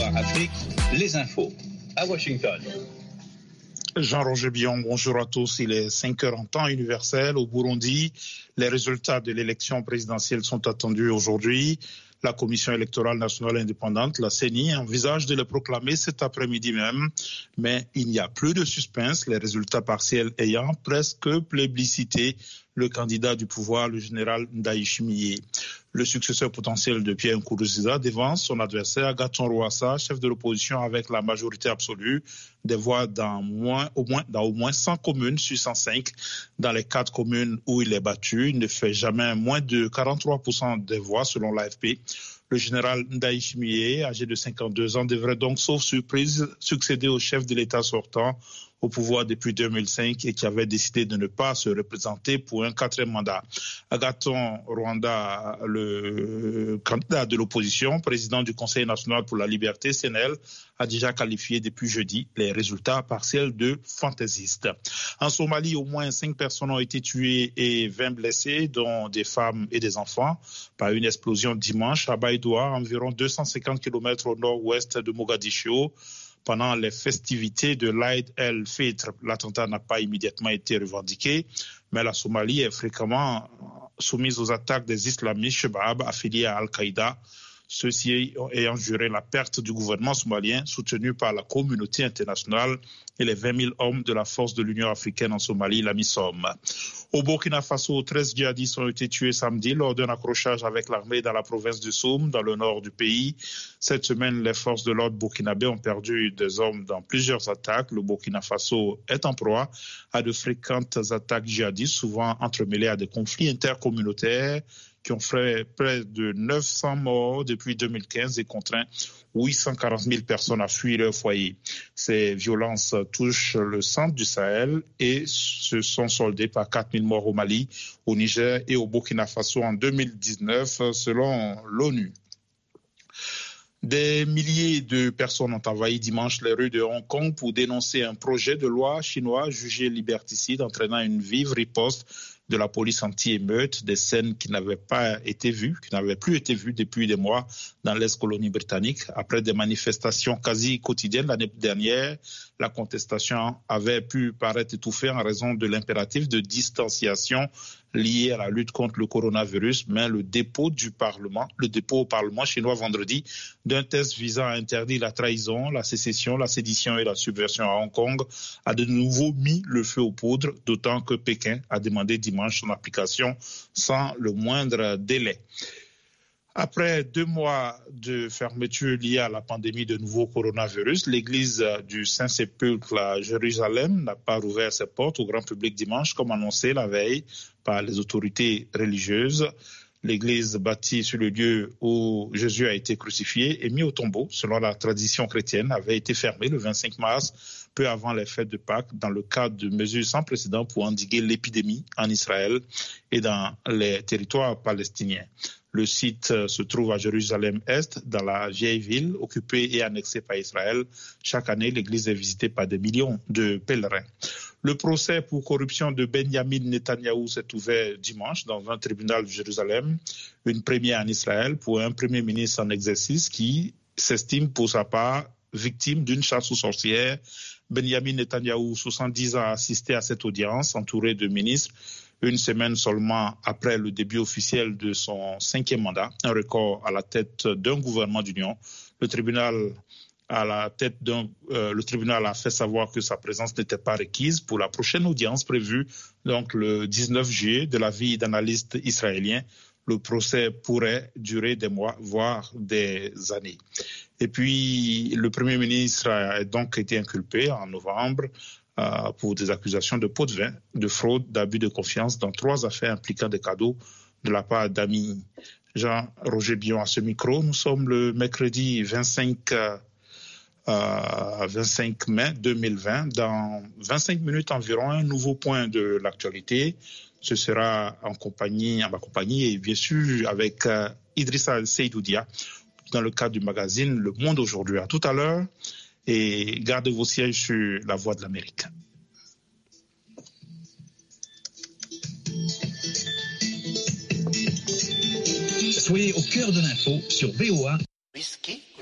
VOA Afrique, les infos à Washington. Jean-Roger Bion, bonjour à tous. Il est 5h en temps universel. Au Burundi, les résultats de l'élection présidentielle sont attendus aujourd'hui. La Commission électorale nationale indépendante, la CENI, envisage de les proclamer cet après-midi même. Mais il n'y a plus de suspense, les résultats partiels ayant presque plébiscité le candidat du pouvoir, le général Ndayishimiye. Le successeur potentiel de Pierre Nkurunziza devance son adversaire Agathon Rwasa, chef de l'opposition avec la majorité absolue des voix dans au moins 100 communes sur 105. Dans les 4 communes où il est battu, il ne fait jamais moins de 43% des voix selon l'AFP. Le général Ndayishimiye, âgé de 52 ans, devrait donc, sauf surprise, succéder au chef de l'État sortant au pouvoir depuis 2005 et qui avait décidé de ne pas se représenter pour un 4e mandat. Agathon Rwanda, le candidat de l'opposition, président du Conseil national pour la liberté, CNL, a déjà qualifié depuis jeudi les résultats partiels de fantaisistes. En Somalie, au moins 5 personnes ont été tuées et 20 blessées, dont des femmes et des enfants, par une explosion dimanche à Baïdoua, environ 250 km au nord-ouest de Mogadiscio. Pendant les festivités de l'Aïd el-Fitr, l'attentat n'a pas immédiatement été revendiqué, mais la Somalie est fréquemment soumise aux attaques des islamistes Shabab affiliés à Al-Qaïda, ceux-ci ayant juré la perte du gouvernement somalien soutenu par la communauté internationale et les 20 000 hommes de la force de l'Union africaine en Somalie, la MISOM. Au Burkina Faso, 13 djihadistes ont été tués samedi lors d'un accrochage avec l'armée dans la province du Soum, dans le nord du pays. Cette semaine, les forces de l'ordre burkinabé ont perdu des hommes dans plusieurs attaques. Le Burkina Faso est en proie à de fréquentes attaques djihadistes, souvent entremêlées à des conflits intercommunautaires qui ont fait près de 900 morts depuis 2015 et contraint 840 000 personnes à fuir leur foyer. Ces violences touchent le centre du Sahel et se sont soldées par 4 000 morts au Mali, au Niger et au Burkina Faso en 2019, selon l'ONU. Des milliers de personnes ont envahi dimanche les rues de Hong Kong pour dénoncer un projet de loi chinois jugé liberticide entraînant une vive riposte de la police anti-émeute, des scènes qui n'avaient plus été vues depuis des mois dans l'ex-colonie britannique. Après des manifestations quasi quotidiennes l'année dernière, la contestation avait pu paraître étouffée en raison de l'impératif de distanciation lié à la lutte contre le coronavirus, mais le dépôt au Parlement chinois vendredi d'un test visant à interdire la trahison, la sécession, la sédition et la subversion à Hong Kong a de nouveau mis le feu aux poudres, d'autant que Pékin a demandé dimanche son application sans le moindre délai. Après 2 mois de fermeture liée à la pandémie de nouveau coronavirus, l'église du Saint-Sépulcre à Jérusalem n'a pas rouvert ses portes au grand public dimanche, comme annoncé la veille par les autorités religieuses. L'église bâtie sur le lieu où Jésus a été crucifié et mis au tombeau, selon la tradition chrétienne, avait été fermée le 25 mars, peu avant les fêtes de Pâques, dans le cadre de mesures sans précédent pour endiguer l'épidémie en Israël et dans les territoires palestiniens. Le site se trouve à Jérusalem-Est, dans la vieille ville, occupée et annexée par Israël. Chaque année, l'église est visitée par des millions de pèlerins. Le procès pour corruption de Benjamin Netanyahou s'est ouvert dimanche dans un tribunal de Jérusalem, une première en Israël pour un premier ministre en exercice qui s'estime pour sa part victime d'une chasse aux sorcières. Benjamin Netanyahou, 70 ans, a assisté à cette audience entouré de ministres, une semaine seulement après le début officiel de son 5e mandat, un record à la tête d'un gouvernement d'union. Le tribunal a fait savoir que sa présence n'était pas requise pour la prochaine audience prévue, donc le 19 juillet, de l'avis d'analystes israéliens. Le procès pourrait durer des mois, voire des années. Et puis, le Premier ministre a donc été inculpé en novembre pour des accusations de pots de vin, de fraude, d'abus de confiance dans 3 affaires impliquant des cadeaux de la part d'amis. Jean-Roger Bion à ce micro. Nous sommes le mercredi 25 mai 2020. Dans 25 minutes environ, un nouveau point de l'actualité. Ce sera en ma compagnie et bien sûr avec Idrissa Seydoudia dans le cadre du magazine Le Monde aujourd'hui. À tout à l'heure et gardez vos sièges sur la Voix de l'Amérique. Soyez au cœur de l'info sur VOA.